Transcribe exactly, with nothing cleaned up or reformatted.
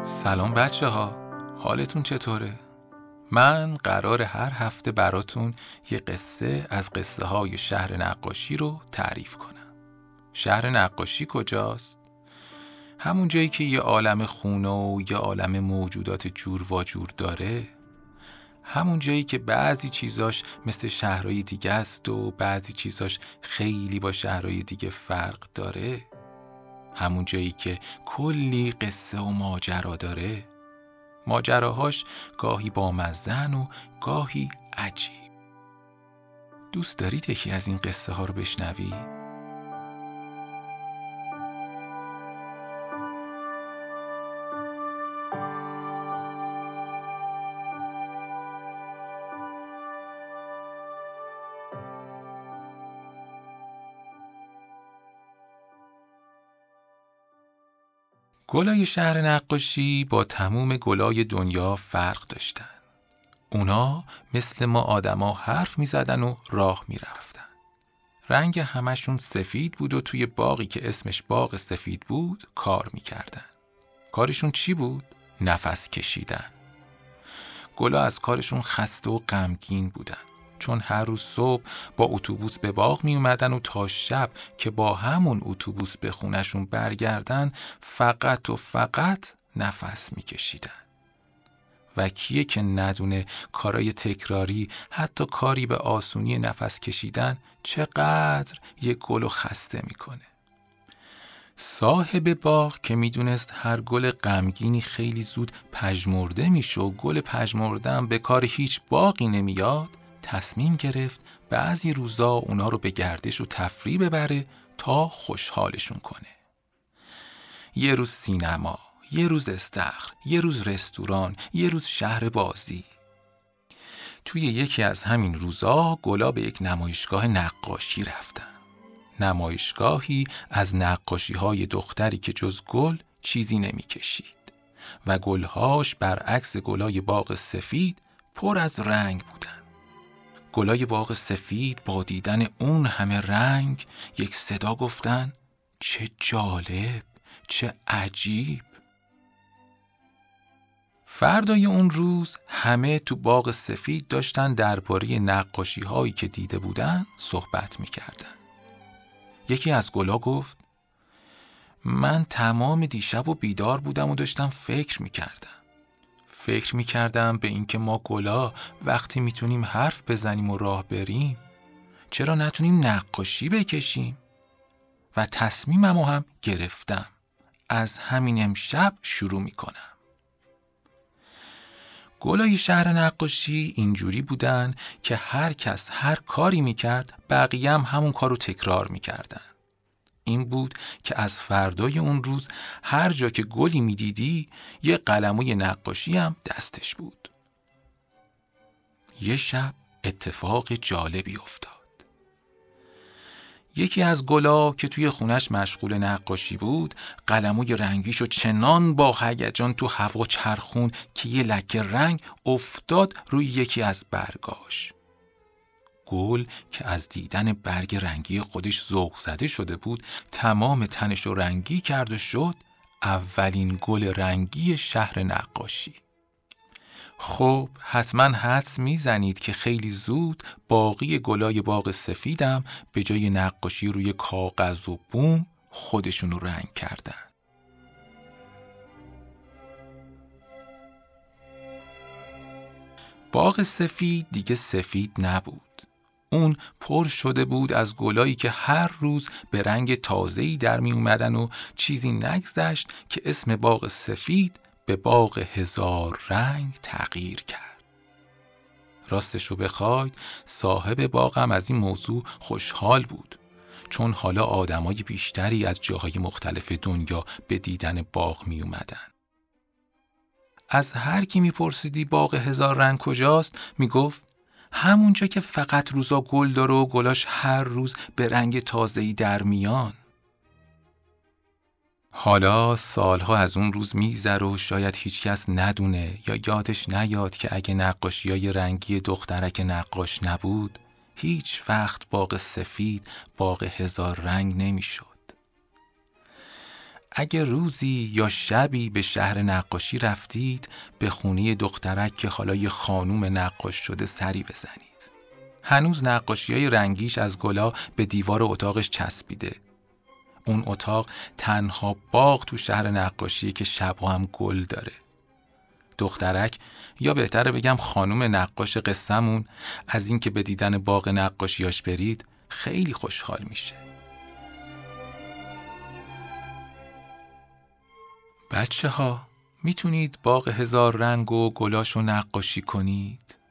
سلام بچه ها، حالتون چطوره؟ من قرار هر هفته براتون یه قصه از قصه های شهر نقاشی رو تعریف کنم. شهر نقاشی کجاست؟ همون جایی که یه عالم خونه و یه عالم موجودات جور و جور داره. همون جایی که بعضی چیزاش مثل شهرهای دیگه است و بعضی چیزاش خیلی با شهرهای دیگه فرق داره. همون جایی که کلی قصه و ماجرا داره. ماجراهاش گاهی بامزن و گاهی عجیب. دوست دارید یکی از این قصه ها رو بشنوید؟ گلای شهر نقاشی با تموم گلای دنیا فرق داشتن. اونا مثل ما آدما حرف می زدن و راه می رفتن. رنگ همشون سفید بود و توی باغی که اسمش باغ سفید بود کار می کردن. کارشون چی بود؟ نفس کشیدن. گلا از کارشون خسته و غمگین بودن، چون هر روز صبح با اتوبوس به باغ می اومدن و تا شب که با همون اتوبوس به خونشون برگردن فقط و فقط نفس می کشیدن. و کیه که ندونه کارای تکراری، حتی کاری به آسونی نفس کشیدن، چقدر یه گلو خسته میکنه. صاحب باغ که میدونست هر گل غمگینی خیلی زود پژمرده میشه و گل پژمرده هم به کار هیچ باغی نمیاد، تصمیم گرفت بعضی روزا اونا رو به گردش و تفریح ببره تا خوشحالشون کنه. یه روز سینما، یه روز استخر، یه روز رستوران، یه روز شهر بازی. توی یکی از همین روزا گلا به یک نمایشگاه نقاشی رفتن. نمایشگاهی از نقاشی‌های دختری که جز گل چیزی نمی‌کشید و گلهاش برعکس گلای باغ سفید پر از رنگ بودن. گلای باغ سفید با دیدن اون همه رنگ یک صدا گفتن: چه جالب، چه عجیب. فردای اون روز همه تو باغ سفید داشتن درباره نقاشی هایی که دیده بودن صحبت میکردن. یکی از گلا گفت: من تمام دیشب و بیدار بودم و داشتم فکر میکردم. فکر میکردم به اینکه ما گلا وقتی میتونیم حرف بزنیم و راه بریم، چرا نتونیم نقاشی بکشیم؟ و تصمیممو هم گرفتم. از همین امشب شروع میکنم. گلای شهر نقاشی اینجوری بودن که هر کس هر کاری میکرد بقیه هم همون کارو تکرار میکردن. این بود که از فردای اون روز هر جا که گلی میدیدی یه قلموی نقاشی هم دستش بود. یه شب اتفاق جالبی افتاد. یکی از گلا که توی خونش مشغول نقاشی بود قلموی رنگیشو چنان با هیجان تو هوا چرخون که یه لکه رنگ افتاد روی یکی از برگاش. گل که از دیدن برگ رنگی خودش ذوق زده شده بود تمام تنشو رنگی کرد و شد اولین گل رنگی شهر نقاشی. خب حتما حدس میزنید که خیلی زود باقی گلای باغ سفیدم به جای نقاشی روی کاغذ و بوم خودشونو رنگ کردن. باغ سفید دیگه سفید نبود. اون پر شده بود از گلایی که هر روز به رنگ تازه‌ای در می اومدن و چیزی نگذشت که اسم باغ سفید به باغ هزار رنگ تغییر کرد. راستشو بخواید صاحب باغم از این موضوع خوشحال بود، چون حالا آدمای بیشتری از جاهای مختلف دنیا به دیدن باغ می اومدن. از هر کی می پرسیدی باغ هزار رنگ کجاست می گفت همونجا که فقط روزا گل داره و گلاش هر روز به رنگ تازه‌ای در میان. حالا سالها از اون روز میگذره و شاید هیچکس ندونه یا یادش نیاد که اگه نقاشی‌های رنگی دخترک نقاش نبود هیچ وقت باغ سفید باغ هزار رنگ نمیشد. اگه روزی یا شبی به شهر نقاشی رفتید، به خونه دخترک که حالا یه خانوم نقاش شده سری بزنید. هنوز نقاشی‌های رنگیش از گلا به دیوار اتاقش چسبیده. اون اتاق تنها باغ تو شهر نقاشیه که شبا هم گل داره. دخترک، یا بهتره بگم خانوم نقاش قصه‌مون، از این که به دیدن باغ نقاشیاش برید خیلی خوشحال میشه. بچه ها، میتونید باغ هزار رنگ و گلاشو نقاشی کنید؟